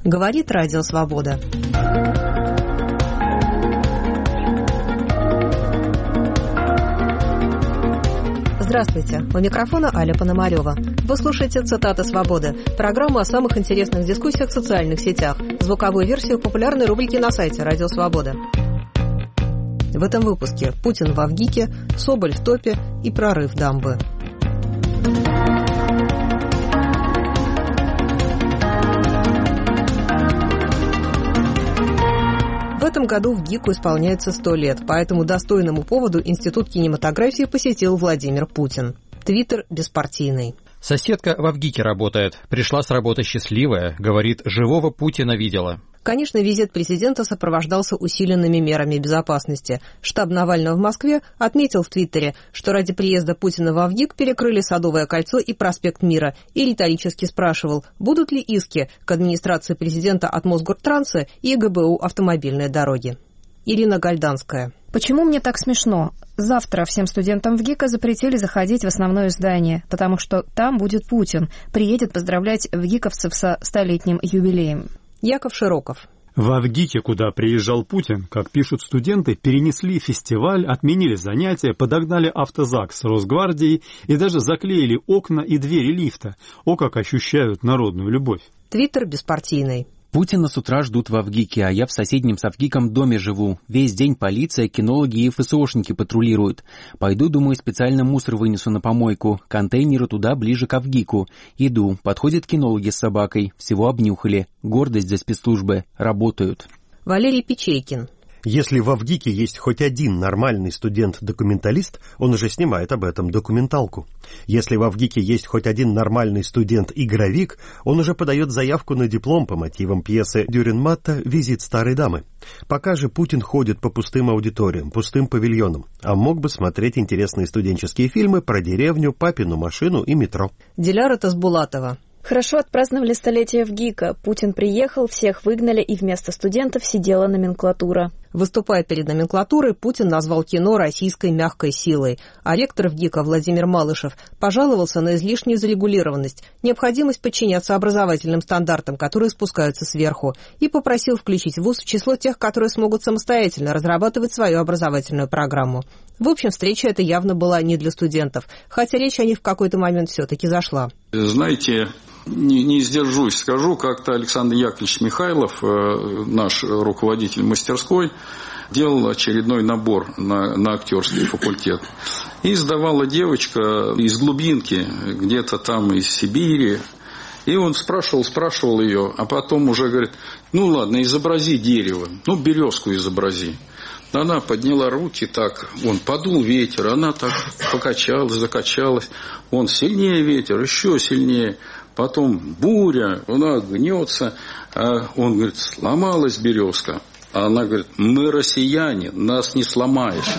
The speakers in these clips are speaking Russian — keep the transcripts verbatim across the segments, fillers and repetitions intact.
Говорит Радио Свобода. Здравствуйте, у микрофона Аля Пономарева. Вы слушаете «Цитаты свободы», программу о самых интересных дискуссиях в социальных сетях, звуковую версию популярной рубрики на сайте Радио Свобода. В этом выпуске Путин в Авгике, Соболь в топе и прорыв дамбы. В этом году в ГИКу исполняется сто лет, по этому достойному поводу Институт кинематографии посетил Владимир Путин. Твиттер беспартийный. Соседка в Авгике работает. Пришла с работы счастливая. Говорит, живого Путина видела. Конечно, визит президента сопровождался усиленными мерами безопасности. Штаб Навального в Москве отметил в Твиттере, что ради приезда Путина в Авгик перекрыли Садовое кольцо и проспект Мира, и риторически спрашивал, будут ли иски к администрации президента от Мосгортранса и ГБУ «Автомобильные дороги». Ирина Гальданская. Почему мне так смешно? Завтра всем студентам ВГИКа запретили заходить в основное здание, потому что там будет Путин, приедет поздравлять вгиковцев со столетним юбилеем. Яков Широков. В Авгике, куда приезжал Путин, как пишут студенты, перенесли фестиваль, отменили занятия, подогнали автозак с Росгвардией и даже заклеили окна и двери лифта. О, как ощущают народную любовь. Твиттер беспартийный. Путина с утра ждут в Авгике, а я в соседнем с Авгиком доме живу. Весь день полиция, кинологи и ФСОшники патрулируют. Пойду, думаю, специально мусор вынесу на помойку. Контейнеры туда, ближе к Авгику. Иду. Подходят кинологи с собакой. Всего обнюхали. Гордость за спецслужбы. Работают. Валерий Печейкин. Если в Авгике есть хоть один нормальный студент-документалист, он уже снимает об этом документалку. Если в Авгике есть хоть один нормальный студент-игровик, он уже подает заявку на диплом по мотивам пьесы Дюррен-Матта «Визит старой дамы». Пока же Путин ходит по пустым аудиториям, пустым павильонам, а мог бы смотреть интересные студенческие фильмы про деревню, папину машину и метро. Диляра Тасбулатова. Хорошо отпраздновали столетие ВГИКа. Путин приехал, всех выгнали, и вместо студентов сидела номенклатура. Выступая перед номенклатурой, Путин назвал кино российской мягкой силой. А ректор ВГИКа Владимир Малышев пожаловался на излишнюю зарегулированность, необходимость подчиняться образовательным стандартам, которые спускаются сверху, и попросил включить вуз в число тех, которые смогут самостоятельно разрабатывать свою образовательную программу. В общем, встреча эта явно была не для студентов, хотя речь о них в какой-то момент все-таки зашла. Знаете, не, не сдержусь, скажу, как-то Александр Яковлевич Михайлов, наш руководитель мастерской, делал очередной набор на, на актерский факультет. И сдавала девочка из глубинки, где-то там из Сибири. И он спрашивал, спрашивал ее, а потом уже говорит, ну ладно, изобрази дерево, ну березку изобрази. Она подняла руки так, он подул ветер, она так покачалась, закачалась. Он сильнее ветер, еще сильнее. Потом буря, она гнется. А он говорит, сломалась березка. А она говорит, мы россияне, нас не сломаешь.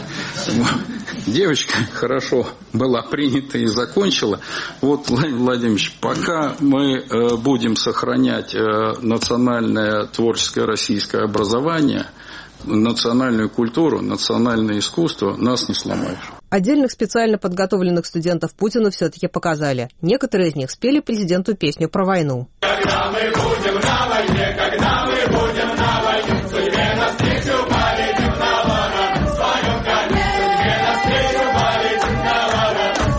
Девочка хорошо была принята и закончила. Вот, Владимир Владимирович, пока мы будем сохранять национальное творческое российское образование, национальную культуру, национальное искусство, нас не сломаешь. Отдельных специально подготовленных студентов Путину все-таки показали. Некоторые из них спели президенту песню про войну. Когда мы будем на войне, когда мы будем на войне, судьбе навстречу полетим на ворон в своем коне, судьбе навстречу полетим на ворон в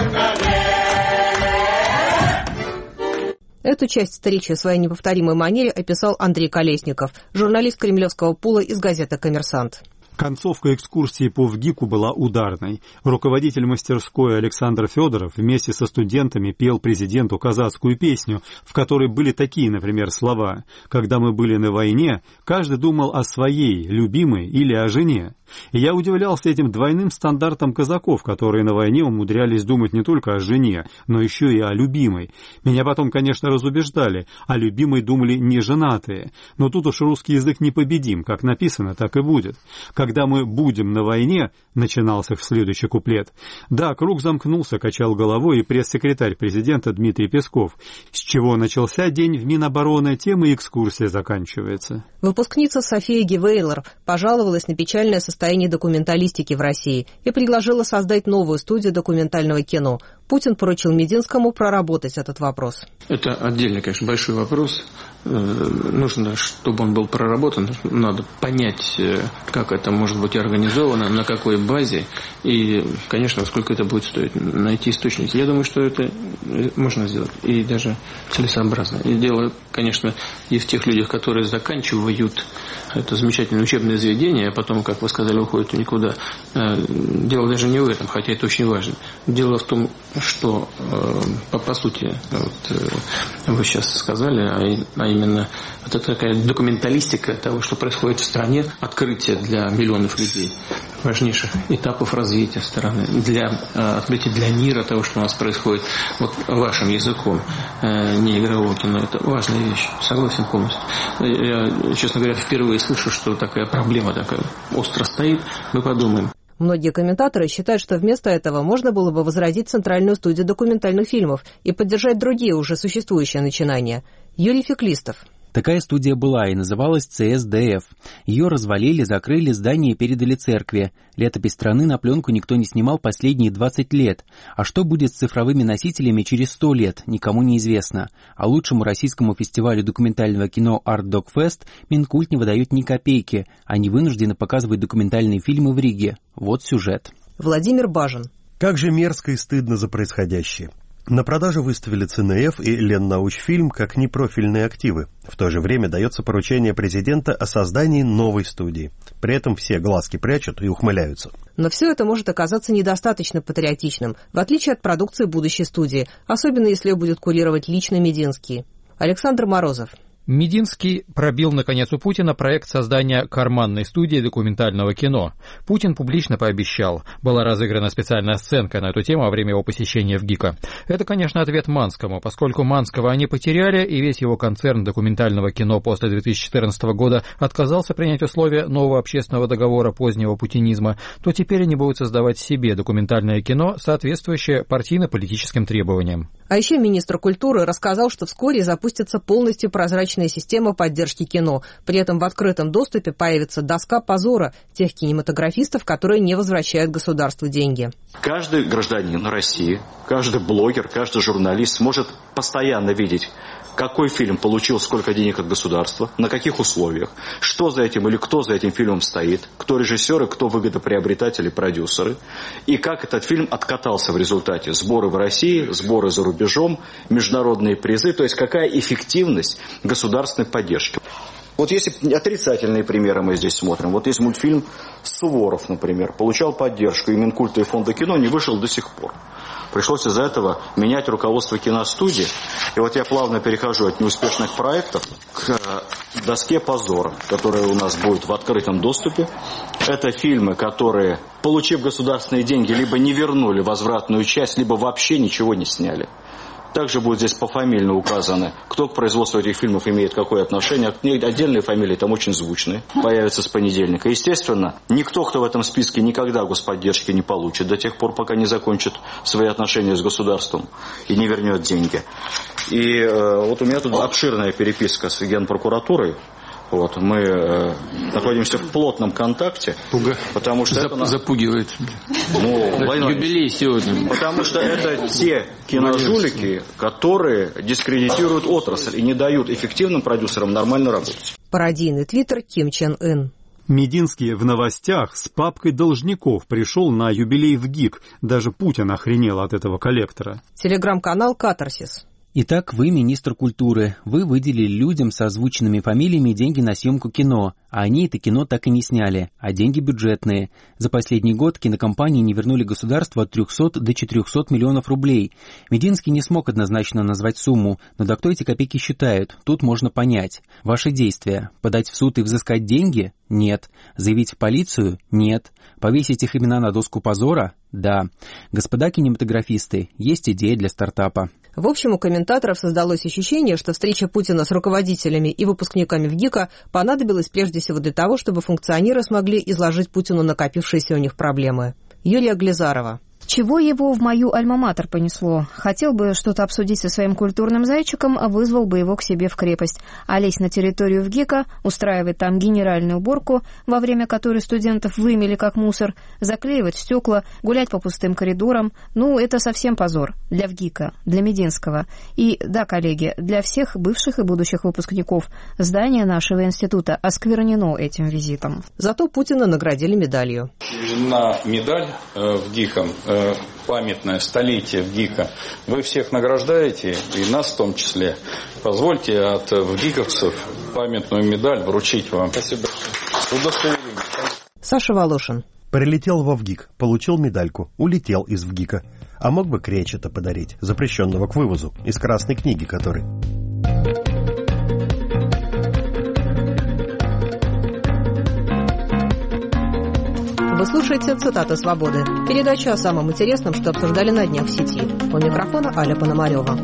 своем коне. Эту часть встречи в своей неповторимой манере описал Андрей Колесников, журналист кремлевского пула из газеты «Коммерсант». Концовка экскурсии по ВГИКу была ударной. Руководитель мастерской Александр Федоров вместе со студентами пел президенту казацкую песню, в которой были такие, например, слова: «Когда мы были на войне, каждый думал о своей, любимой или о жене». И я удивлялся этим двойным стандартам казаков, которые на войне умудрялись думать не только о жене, но еще и о любимой. Меня потом, конечно, разубеждали, о любимой думали не женатые. Но тут уж русский язык непобедим, как написано, так и будет. «Когда мы будем на войне», начинался следующий куплет. Да, круг замкнулся, качал головой и пресс-секретарь президента Дмитрий Песков. С чего начался день в Минобороны, тем и экскурсия заканчивается. Выпускница София Гивейлер пожаловалась на печальное состояние документалистики в России и предложила создать новую студию документального кино. Путин поручил Мединскому проработать этот вопрос. Это отдельный, конечно, большой вопрос. Нужно, чтобы он был проработан, надо понять, как это может быть организовано, на какой базе и, конечно, сколько это будет стоить. Найти источники. Я думаю, что это можно сделать и даже целесообразно. И дело, конечно, и в тех людях, которые заканчивают это замечательное учебное заведение, а потом, как вы сказали, уходят никуда. Дело даже не в этом, хотя это очень важно. Дело в том, что, по, по сути, вот, вы сейчас сказали, а именно вот это такая документалистика того, что происходит в стране, открытие для миллионов людей, важнейших этапов развития страны, для открытия для мира того, что у нас происходит, вот вашим языком, не игрового кино, это важная вещь, согласен полностью. Я, честно говоря, впервые слышу, что такая проблема такая остро стоит, мы подумаем. Многие комментаторы считают, что вместо этого можно было бы возродить Центральную студию документальных фильмов и поддержать другие уже существующие начинания. Юрий Феклистов. Такая студия была и называлась Цэ Эс Дэ Эф. Ее развалили, закрыли, здание и передали церкви. Летопись страны на пленку никто не снимал последние двадцать лет. А что будет с цифровыми носителями через сто лет, никому не известно. А лучшему российскому фестивалю документального кино Арт Док Фест Минкульт не выдает ни копейки. Они вынуждены показывать документальные фильмы в Риге. Вот сюжет. Владимир Бажин. Как же мерзко и стыдно за происходящее. На продажу выставили Цэ Эн Эф и Леннаучфильм как непрофильные активы. В то же время дается поручение президента о создании новой студии. При этом все глазки прячут и ухмыляются. Но все это может оказаться недостаточно патриотичным, в отличие от продукции будущей студии, особенно если ее будет курировать лично Мединский. Александр Морозов. Мединский пробил, наконец, у Путина проект создания карманной студии документального кино. Путин публично пообещал. Была разыграна специальная сценка на эту тему во время его посещения в ГИКа. Это, конечно, ответ Манскому, поскольку Манского они потеряли, и весь его концерн документального кино после две тысячи четырнадцатого года отказался принять условия нового общественного договора позднего путинизма, то теперь они будут создавать себе документальное кино, соответствующее партийно-политическим требованиям. А еще министр культуры рассказал, что вскоре запустится полностью прозрачная система поддержки кино. При этом в открытом доступе появится доска позора тех кинематографистов, которые не возвращают государству деньги. Каждый гражданин России, каждый блогер, каждый журналист сможет постоянно видеть, какой фильм получил сколько денег от государства, на каких условиях, что за этим или кто за этим фильмом стоит, кто режиссеры, кто выгодоприобретатели, продюсеры, и как этот фильм откатался в результате. Сборы в России, сборы за рубежом, международные призы, то есть какая эффективность государственной поддержки. Вот если отрицательные примеры мы здесь смотрим, вот есть мультфильм «Суворов», например, получал поддержку и Минкульта, и Фонда кино, не вышел до сих пор. Пришлось из-за этого менять руководство киностудии. И вот я плавно перехожу от неуспешных проектов к доске позора, которая у нас будет в открытом доступе. Это фильмы, которые, получив государственные деньги, либо не вернули возвратную часть, либо вообще ничего не сняли. Также будет здесь пофамильно указано, кто к производству этих фильмов имеет какое отношение. Отдельные фамилии там очень звучные, появятся с понедельника. Естественно, никто, кто в этом списке, никогда господдержки не получит до тех пор, пока не закончит свои отношения с государством и не вернет деньги. И э, вот у меня тут обширная переписка с Генпрокуратурой. Вот, мы э, находимся в плотном контакте, Пуга. потому что Зап- это нас... запугивает. Ну, юбилей сегодня. Потому что это те киножулики, которые дискредитируют отрасль и не дают эффективным продюсерам нормально работать. Пародийный твиттер Ким Чен Ын. Мединский в новостях с папкой должников пришел на юбилей в ГИК. Даже Путин охренел от этого коллектора. Телеграм-канал «Катарсис». Итак, вы министр культуры. Вы выделили людям с озвученными фамилиями деньги на съемку кино, а они это кино так и не сняли, а деньги бюджетные. За последний год кинокомпании не вернули государству от трехсот до четырехсот миллионов рублей. Мединский не смог однозначно назвать сумму, но да кто эти копейки считают? Тут можно понять. Ваши действия. Подать в суд и взыскать деньги? Нет. Заявить в полицию? Нет. Повесить их имена на доску позора? Да. Господа кинематографисты, есть идея для стартапа. В общем, у комментаторов создалось ощущение, что встреча Путина с руководителями и выпускниками в ГИКа понадобилась прежде всего для того, чтобы функционеры смогли изложить Путину накопившиеся у них проблемы. Юлия Глизарова. Чего его в мою альма-матер понесло? Хотел бы что-то обсудить со своим культурным зайчиком, вызвал бы его к себе в крепость. А лезть на территорию ВГИКа, устраивать там генеральную уборку, во время которой студентов вымели как мусор, заклеивать стекла, гулять по пустым коридорам, ну, это совсем позор. Для ВГИКа, для Мединского. И, да, коллеги, для всех бывших и будущих выпускников. Здание нашего института осквернено этим визитом. Зато Путина наградили медалью. На медаль э, ВГИКом, э, памятное столетие ВГИКа, вы всех награждаете, и нас в том числе. Позвольте от ВГИКовцев памятную медаль вручить вам. Спасибо. Удостоверение. Саша Волошин. Прилетел во ВГИК, получил медальку, улетел из ВГИКа. А мог бы кречета подарить, запрещенного к вывозу, из красной книги который. Вы слушаете «Цитаты свободы». Передача о самом интересном, что обсуждали на днях в сети. У микрофона Аля Пономарева.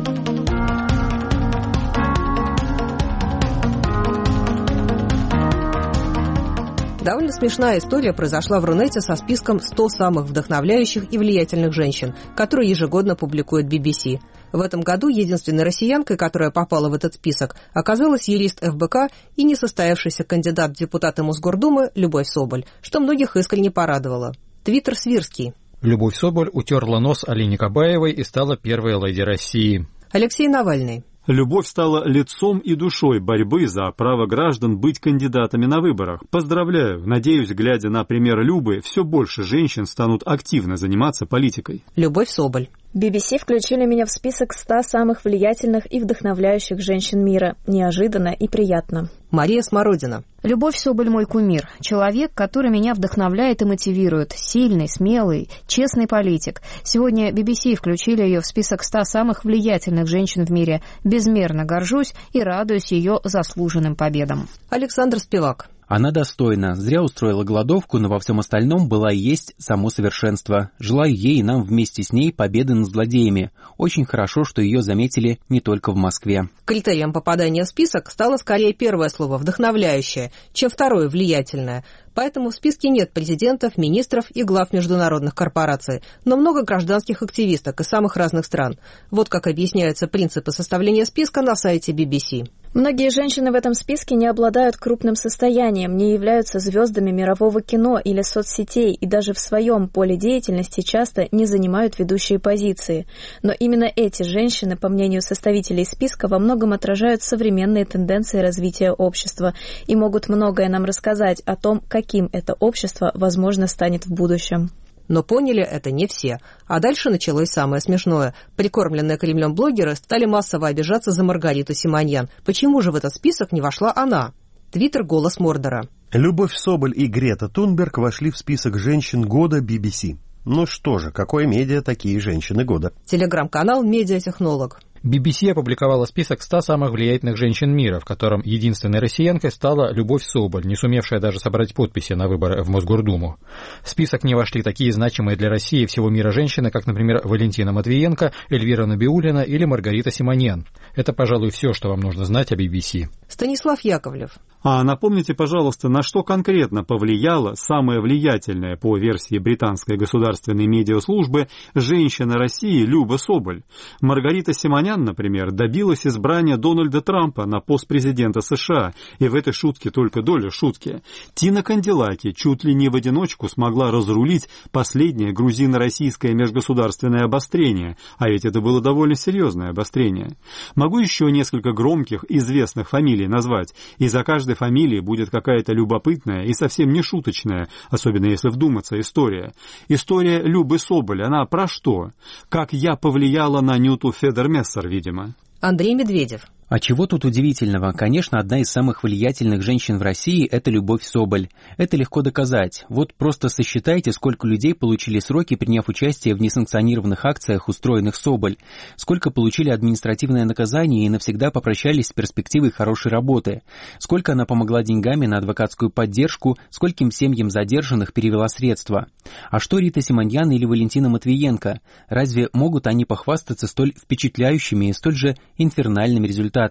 Довольно смешная история произошла в Рунете со списком сто самых вдохновляющих и влиятельных женщин, которые ежегодно публикует би би си. В этом году единственной россиянкой, которая попала в этот список, оказалась юрист эф бэ ка и несостоявшийся кандидат в депутаты Мосгордумы Любовь Соболь, что многих искренне порадовало. Твиттер Свирский. Любовь Соболь утерла нос Алине Кабаевой и стала первой леди России. Алексей Навальный. Любовь стала лицом и душой борьбы за право граждан быть кандидатами на выборах. Поздравляю. Надеюсь, глядя на пример Любы, все больше женщин станут активно заниматься политикой. Любовь Соболь. би би си включили меня в список ста самых влиятельных и вдохновляющих женщин мира. Неожиданно и приятно. Мария Смородина. Любовь Соболь мой кумир. Человек, который меня вдохновляет и мотивирует. Сильный, смелый, честный политик. Сегодня би би си включили ее в список ста самых влиятельных женщин в мире. Безмерно горжусь и радуюсь ее заслуженным победам. Александр Спивак. Она достойна, зря устроила голодовку, но во всем остальном была и есть само совершенство. Желаю ей и нам вместе с ней победы над злодеями. Очень хорошо, что ее заметили не только в Москве. Критерием попадания в список стало скорее первое слово «вдохновляющее», чем второе «влиятельное». Поэтому в списке нет президентов, министров и глав международных корпораций, но много гражданских активисток из самых разных стран. Вот как объясняются принципы составления списка на сайте би би си. Многие женщины в этом списке не обладают крупным состоянием, не являются звездами мирового кино или соцсетей и даже в своем поле деятельности часто не занимают ведущие позиции. Но именно эти женщины, по мнению составителей списка, во многом отражают современные тенденции развития общества и могут многое нам рассказать о том, каким это общество, возможно, станет в будущем. Но поняли это не все. А дальше началось самое смешное. Прикормленные Кремлем блогеры стали массово обижаться за Маргариту Симоньян. Почему же в этот список не вошла она? Твиттер «Голос Мордора». Любовь Соболь и Грета Тунберг вошли в список женщин года би би си. Ну что же, какое медиа, такие женщины года. Телеграм-канал «Медиатехнолог». би би си опубликовала список ста самых влиятельных женщин мира, в котором единственной россиянкой стала Любовь Соболь, не сумевшая даже собрать подписи на выборы в Мосгордуму. В список не вошли такие значимые для России и всего мира женщины, как, например, Валентина Матвиенко, Эльвира Набиуллина или Маргарита Симоньян. Это, пожалуй, все, что вам нужно знать о би би си. Станислав Яковлев. А напомните, пожалуйста, на что конкретно повлияла самая влиятельная, по версии британской государственной медиаслужбы, женщина России Люба Соболь. Маргарита Симоньян, например, добилась избрания Дональда Трампа на пост президента США, и в этой шутке только доля шутки. Тина Канделаки чуть ли не в одиночку смогла разрулить последнее грузино-российское межгосударственное обострение, а ведь это было довольно серьезное обострение. Могу еще несколько громких, известных фамилий назвать, и за каждой фамилии будет какая-то любопытная и совсем не шуточная, особенно если вдуматься, история. История Любы Соболь, она про что? Как я повлияла на Нюту Федермессер, видимо. Андрей Медведев. А чего тут удивительного? Конечно, одна из самых влиятельных женщин в России – это Любовь Соболь. Это легко доказать. Вот просто сосчитайте, сколько людей получили сроки, приняв участие в несанкционированных акциях, устроенных Соболь. Сколько получили административное наказание и навсегда попрощались с перспективой хорошей работы. Сколько она помогла деньгами на адвокатскую поддержку, скольким семьям задержанных перевела средства. А что Рита Симоньян или Валентина Матвиенко? Разве могут они похвастаться столь впечатляющими и столь же инфернальными результатами?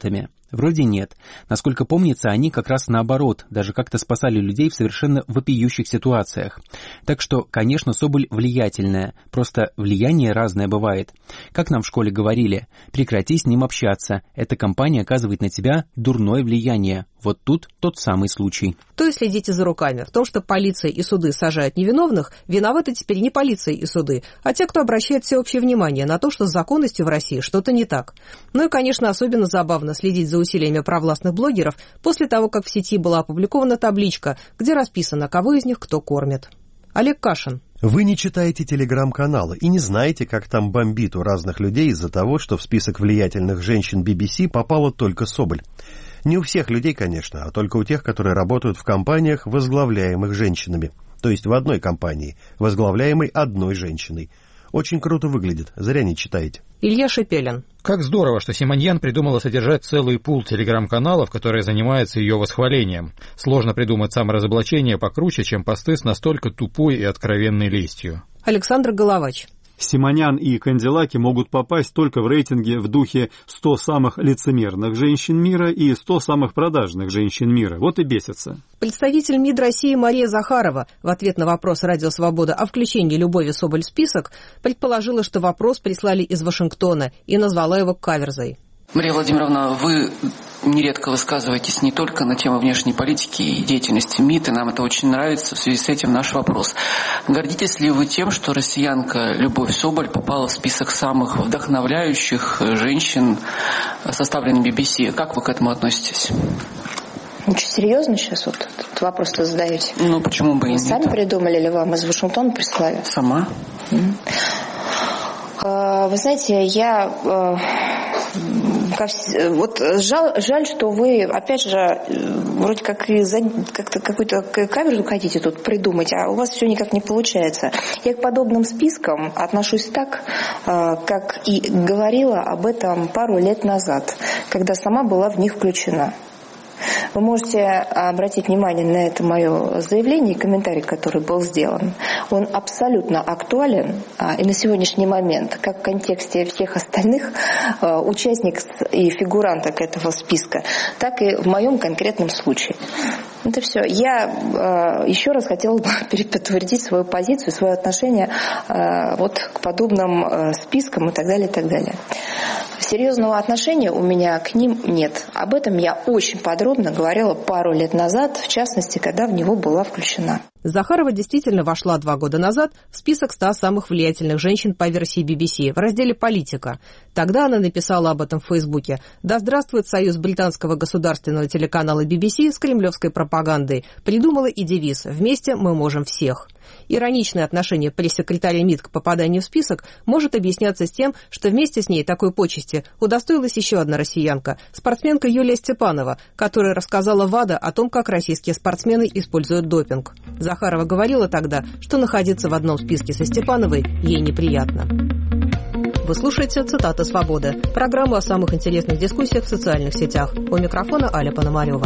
Вроде нет. Насколько помнится, они как раз наоборот, даже как-то спасали людей в совершенно вопиющих ситуациях. Так что, конечно, Соболь влиятельная, просто влияние разное бывает. Как нам в школе говорили, прекрати с ним общаться, эта компания оказывает на тебя дурное влияние. Вот тут тот самый случай. То есть следите за руками. В том, что полиция и суды сажают невиновных, виноваты теперь не полиция и суды, а те, кто обращает всеобщее внимание на то, что с законностью в России что-то не так. Ну и, конечно, особенно забавно следить за усилиями провластных блогеров после того, как в сети была опубликована табличка, где расписано, кого из них кто кормит. Олег Кашин. Вы не читаете телеграм-каналы и не знаете, как там бомбит у разных людей из-за того, что в список влиятельных женщин би би си попала только Соболь. Не у всех людей, конечно, а только у тех, которые работают в компаниях, возглавляемых женщинами. То есть в одной компании, возглавляемой одной женщиной. Очень круто выглядит, зря не читаете. Илья Шепелин. Как здорово, что Симоньян придумала содержать целый пул телеграм-каналов, которые занимаются ее восхвалением. Сложно придумать саморазоблачение покруче, чем посты с настолько тупой и откровенной лестью. Александр Головач. Симоньян и Канделаки могут попасть только в рейтинге в духе сто самых лицемерных женщин мира и сто самых продажных женщин мира. Вот и бесятся. Представитель МИД России Мария Захарова в ответ на вопрос «Радио Свобода» о включении Любови Соболь в список предположила, что вопрос прислали из Вашингтона и назвала его каверзой. Мария Владимировна, вы нередко высказываетесь не только на тему внешней политики и деятельности МИД, и нам это очень нравится. В связи с этим наш вопрос. Гордитесь ли вы тем, что россиянка Любовь Соболь попала в список самых вдохновляющих женщин, составленный би би си? Как вы к этому относитесь? Очень серьезно сейчас вот этот вопрос-то задаете? Ну, почему бы и нет? Вы сами придумали или вам из Вашингтона прислали? Сама. Mm. Вы знаете, я... Вот жаль, жаль, что вы, опять же, вроде как и за, как-то какую-то каверзу хотите тут придумать, а у вас все никак не получается. Я к подобным спискам отношусь так, как и говорила об этом пару лет назад, когда сама была в них включена. Вы можете обратить внимание на это мое заявление и комментарий, который был сделан. Он абсолютно актуален и на сегодняшний момент, как в контексте всех остальных участников и фигуранток этого списка, так и в моем конкретном случае. Это все. Я еще раз хотела бы подтвердить свою позицию, свое отношение вот к подобным спискам и так далее, и так далее. Серьезного отношения у меня к ним нет. Об этом я очень подробно говорила пару лет назад, в частности, когда в него была включена. Захарова действительно вошла два года назад в список ста самых влиятельных женщин по версии би би си в разделе «Политика». Тогда она написала об этом в Фейсбуке. «Да здравствует союз британского государственного телеканала би би си с кремлевской пропагандой». Придумала и девиз «Вместе мы можем всех». Ироничное отношение пресс-секретаря МИД к попаданию в список может объясняться с тем, что вместе с ней такой почести удостоилась еще одна россиянка, спортсменка Юлия Степанова, которая рассказала ВАДА о том, как российские спортсмены используют допинг. Захарова говорила тогда, что находиться в одном списке со Степановой ей неприятно. Вы слушаете «Цитата Свободы», программу о самых интересных дискуссиях в социальных сетях. У микрофона Аля Пономарева.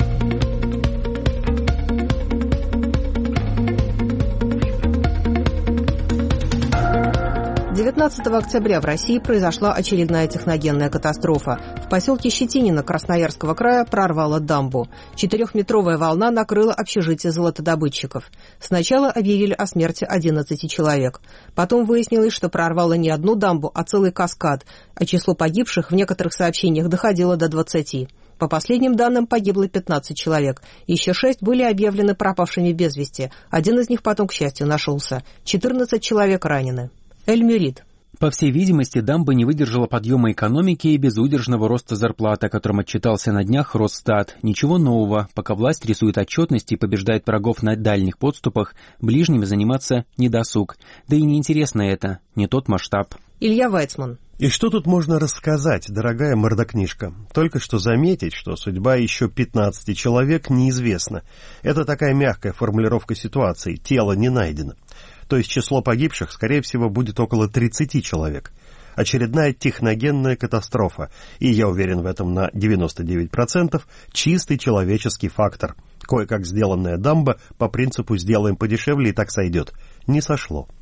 девятнадцатого октября в России произошла очередная техногенная катастрофа. В поселке Щетинино Красноярского края прорвало дамбу. Четырехметровая волна накрыла общежитие золотодобытчиков. Сначала объявили о смерти одиннадцати человек. Потом выяснилось, что прорвало не одну дамбу, а целый каскад, а число погибших в некоторых сообщениях доходило до двадцати. По последним данным, погибло пятнадцать человек. Еще шесть были объявлены пропавшими без вести. Один из них потом, к счастью, нашелся. четырнадцать человек ранены. Эль-Мюрид. По всей видимости, дамба не выдержала подъема экономики и безудержного роста зарплаты, о котором отчитался на днях Росстат. Ничего нового. Пока власть рисует отчетность и побеждает врагов на дальних подступах, ближними заниматься недосуг. Да и неинтересно это, не тот масштаб. Илья Вайцман. И что тут можно рассказать, дорогая мордокнижка? Только что заметить, что судьба еще пятнадцати человек неизвестна. Это такая мягкая формулировка ситуации. Тело не найдено. То есть число погибших, скорее всего, будет около тридцати человек. Очередная техногенная катастрофа. И я уверен в этом на девяносто девять процентов, чистый человеческий фактор. Кое-как сделанная дамба по принципу «сделаем подешевле и так сойдет». Не сошло.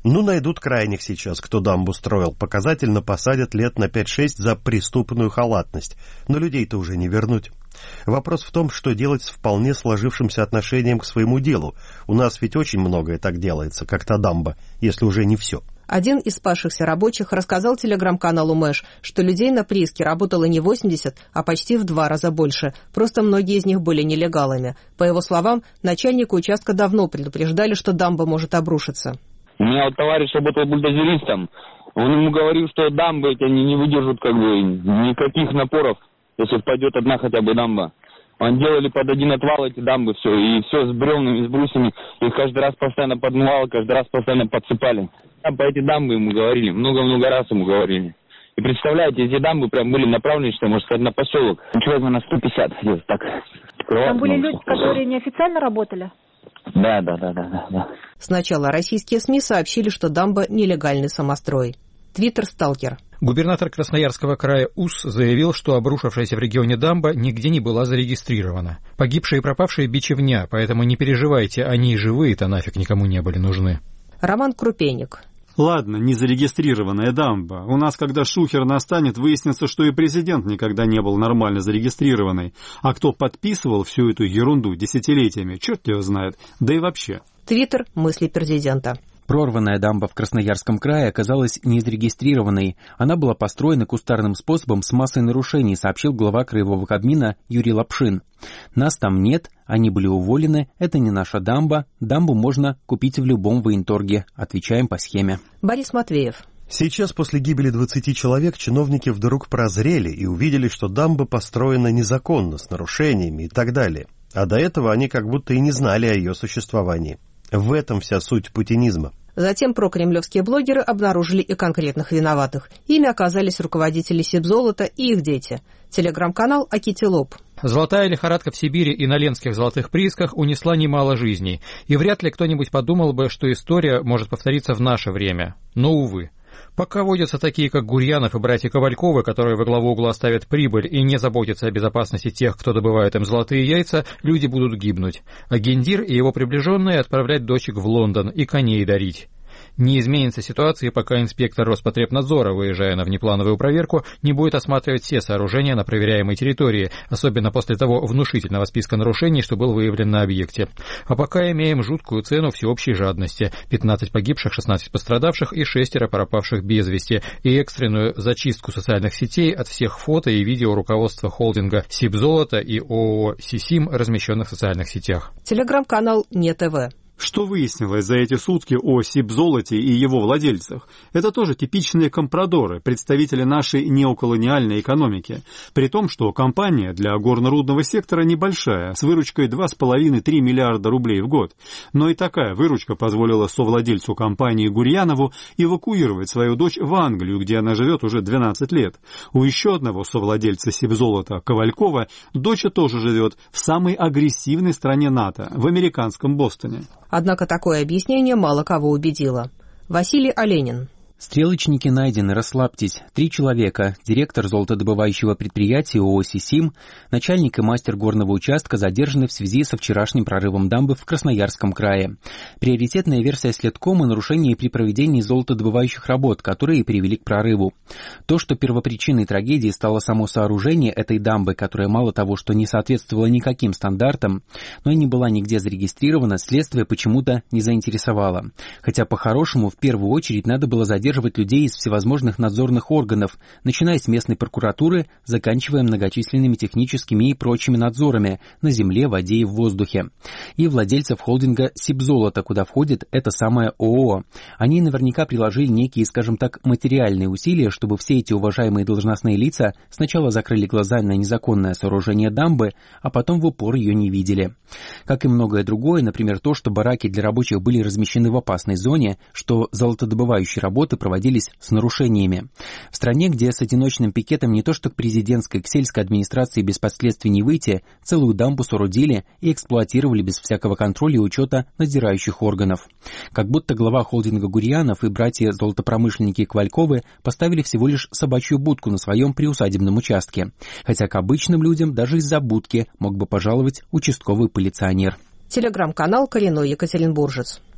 Ну, найдут крайних сейчас, кто дамбу строил. Показательно посадят лет на пять-шесть за преступную халатность. Но людей-то уже не вернуть. Вопрос в том, что делать с вполне сложившимся отношением к своему делу. У нас ведь очень многое так делается, как та дамба, если уже не все. Один из спасшихся рабочих рассказал телеграм-каналу Мэш, что людей на прииске работало не восемьдесят, а почти в два раза больше. Просто многие из них были нелегалами. По его словам, начальника участка давно предупреждали, что дамба может обрушиться. У меня вот товарищ работал бульдозеристом. Он ему говорил, что дамбы эти они не выдержат как бы никаких напоров, если впадет одна хотя бы дамба. Они делали под один отвал эти дамбы, все, и все с бревнами, с брусьями. Их каждый раз постоянно подмывало, каждый раз постоянно подсыпали. Там по эти дамбы ему говорили, много-много раз ему говорили. И представляете, эти дамбы прям были направлены, что, можно сказать, на поселок. Человек на сто пятьдесят, где-то так. Там были люди, которые неофициально работали? Да, да, да, да, да. Сначала российские СМИ сообщили, что дамба – нелегальный самострой. Твиттер «Сталкер». Губернатор Красноярского края УС заявил, что обрушившаяся в регионе дамба нигде не была зарегистрирована. Погибшие и пропавшие – бичевня, поэтому не переживайте, они и живые-то нафиг никому не были нужны. Роман Крупенник. Ладно, не зарегистрированная дамба. У нас, когда шухер настанет, выяснится, что и президент никогда не был нормально зарегистрированный. А кто подписывал всю эту ерунду десятилетиями, черт его знает. Да и вообще. Твиттер «Мысли президента». Прорванная дамба в Красноярском крае оказалась незарегистрированной. Она была построена кустарным способом с массой нарушений, сообщил глава краевого Кабмина Юрий Лапшин. Нас там нет, они были уволены, это не наша дамба, дамбу можно купить в любом военторге, отвечаем по схеме. Борис Матвеев. Сейчас, после гибели двадцати человек, чиновники вдруг прозрели и увидели, что дамба построена незаконно, с нарушениями и так далее. А до этого они как будто и не знали о ее существовании. В этом вся суть путинизма. Затем прокремлевские блогеры обнаружили и конкретных виноватых. Ими оказались руководители Сибзолота и их дети. Телеграм-канал «Акитилоп». Золотая лихорадка в Сибири и на ленских золотых приисках унесла немало жизней. И вряд ли кто-нибудь подумал бы, что история может повториться в наше время. Но, увы. Пока водятся такие, как Гурьянов и братья Ковальковы, которые во главу угла ставят прибыль и не заботятся о безопасности тех, кто добывает им золотые яйца, люди будут гибнуть. А Гендир и его приближенные отправлять дочек в Лондон и коней дарить. Не изменится ситуация, пока инспектор Роспотребнадзора, выезжая на внеплановую проверку, не будет осматривать все сооружения на проверяемой территории, особенно после того внушительного списка нарушений, что был выявлен на объекте. А пока имеем жуткую цену всеобщей жадности – пятнадцать погибших, шестнадцать пострадавших и шестеро пропавших без вести, и экстренную зачистку социальных сетей от всех фото и видео руководства холдинга Сибзолото и ООО «Сисим», размещенных в социальных сетях. Телеграм-канал «Не ТВ». Что выяснилось за эти сутки о Сибзолоте и его владельцах? Это тоже типичные компрадоры, представители нашей неоколониальной экономики. При том, что компания для горно-рудного сектора небольшая, с выручкой два с половиной - три миллиарда рублей в год. Но и такая выручка позволила совладельцу компании Гурьянову эвакуировать свою дочь в Англию, где она живет уже двенадцать лет. У еще одного совладельца Сибзолота, Ковалькова, дочь тоже живет в самой агрессивной стране НАТО, в американском Бостоне. Однако такое объяснение мало кого убедило. Василий Оленин. Стрелочники найдены, расслабьтесь. Три человека, директор золотодобывающего предприятия ООО «Сисим», начальник и мастер горного участка задержаны в связи со вчерашним прорывом дамбы в Красноярском крае. Приоритетная версия следкома – нарушение при проведении золотодобывающих работ, которые привели к прорыву. То, что первопричиной трагедии стало само сооружение этой дамбы, которая мало того, что не соответствовала никаким стандартам, но и не была нигде зарегистрирована, следствие почему-то не заинтересовало. Хотя по-хорошему в первую очередь надо было задержать задерживать людей из всевозможных надзорных органов, начиная с местной прокуратуры, заканчивая многочисленными техническими и прочими надзорами на земле, воде и в воздухе. И владельцев холдинга Сибзолото, куда входит это самое ООО. Они наверняка приложили некие, скажем так, материальные усилия, чтобы все эти уважаемые должностные лица сначала закрыли глаза на незаконное сооружение дамбы, а потом в упор ее не видели. Как и многое другое, например, то, что бараки для рабочих были размещены в опасной зоне, что золотодобывающие работы проводились с нарушениями. В стране, где с одиночным пикетом не то что к президентской, к сельской администрации без последствий не выйти, целую дамбу соорудили и эксплуатировали без всякого контроля и учета надзирающих органов. Как будто глава холдинга Гурьянов и братья-золотопромышленники Ковальковы поставили всего лишь собачью будку на своем приусадебном участке. Хотя к обычным людям даже из-за будки мог бы пожаловать участковый полиционер. Телеграм-канал «Коренной екатеринбуржец».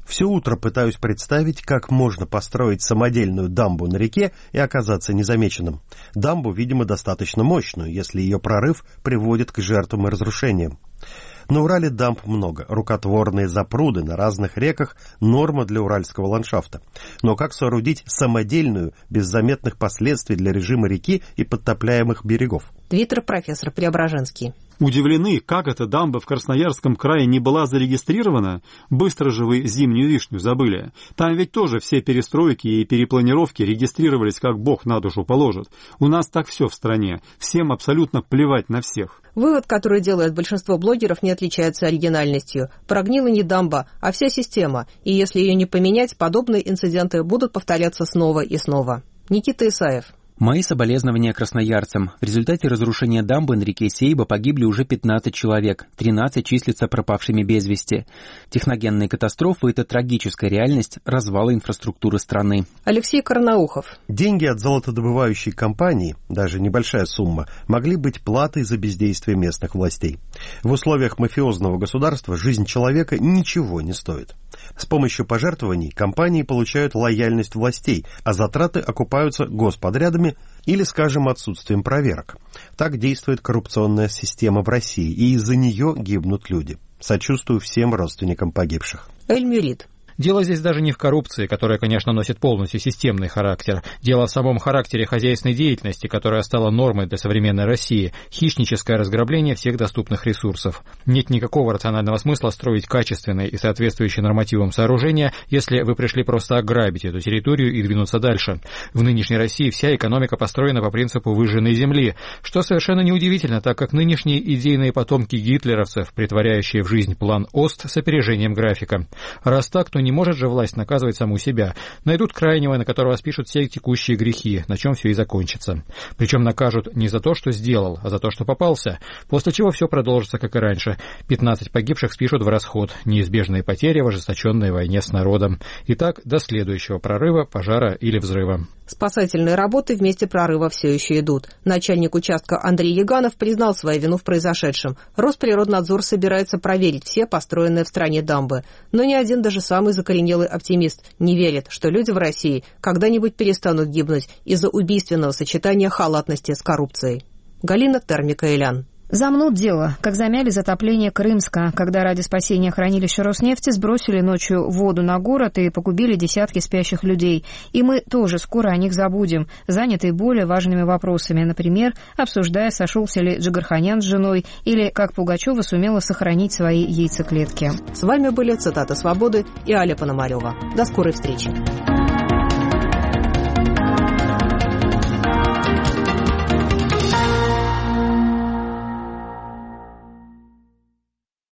Все утро пытаюсь представить, как можно построить самодельную дамбу на реке и оказаться незамеченным. Дамбу, видимо, достаточно мощную, если ее прорыв приводит к жертвам и разрушениям. На Урале дамб много, рукотворные запруды на разных реках – норма для уральского ландшафта. Но как соорудить самодельную, без заметных последствий для режима реки и подтопляемых берегов? Твиттер профессор Преображенский. Удивлены, как эта дамба в Красноярском крае не была зарегистрирована? Быстро же вы зимнюю вишню забыли. Там ведь тоже все перестройки и перепланировки регистрировались, как Бог на душу положит. У нас так все в стране. Всем абсолютно плевать на всех. Вывод, который делает большинство блогеров, не отличается оригинальностью. Прогнила не дамба, а вся система. И если ее не поменять, подобные инциденты будут повторяться снова и снова. Никита Исаев. Мои соболезнования красноярцам. В результате разрушения дамбы на реке Сейба погибли уже пятнадцать человек, тринадцать числятся пропавшими без вести. Техногенные катастрофы – это трагическая реальность развала инфраструктуры страны. Алексей Карнаухов. Деньги от золотодобывающей компании, даже небольшая сумма, могли быть платой за бездействие местных властей. В условиях мафиозного государства жизнь человека ничего не стоит. С помощью пожертвований компании получают лояльность властей, а затраты окупаются господрядами или, скажем, отсутствием проверок. Так действует коррупционная система в России, и из-за нее гибнут люди. Сочувствую всем родственникам погибших. Эль-Мюрид. Дело здесь даже не в коррупции, которая, конечно, носит полностью системный характер. Дело в самом характере хозяйственной деятельности, которая стала нормой для современной России. Хищническое разграбление всех доступных ресурсов. Нет никакого рационального смысла строить качественные и соответствующие нормативам сооружения, если вы пришли просто ограбить эту территорию и двинуться дальше. В нынешней России вся экономика построена по принципу выжженной земли, что совершенно неудивительно, так как нынешние идейные потомки гитлеровцев, притворяющие в жизнь план ОСТ с опережением графика. Раз так, то не может же власть наказывать саму себя. Найдут крайнего, на которого спишут все текущие грехи, на чем все и закончится. Причем накажут не за то, что сделал, а за то, что попался, после чего все продолжится, как и раньше. пятнадцать погибших спишут в расход, неизбежные потери в ожесточенной войне с народом. И так до следующего прорыва, пожара или взрыва. Спасательные работы в месте прорыва все еще идут. Начальник участка Андрей Яганов признал свою вину в произошедшем. Росприроднадзор собирается проверить все построенные в стране дамбы. Но ни один, даже самый закоренелый оптимист, не верит, что люди в России когда-нибудь перестанут гибнуть из-за убийственного сочетания халатности с коррупцией. Галина Термика-Элян. Замнут дело, как замяли затопление Крымска, когда ради спасения хранилища Роснефти сбросили ночью воду на город и погубили десятки спящих людей. И мы тоже скоро о них забудем, занятые более важными вопросами, например, обсуждая, сошелся ли Джигарханян с женой или как Пугачева сумела сохранить свои яйцеклетки. С вами были «Цитаты свободы» и Аля Пономарева. До скорой встречи.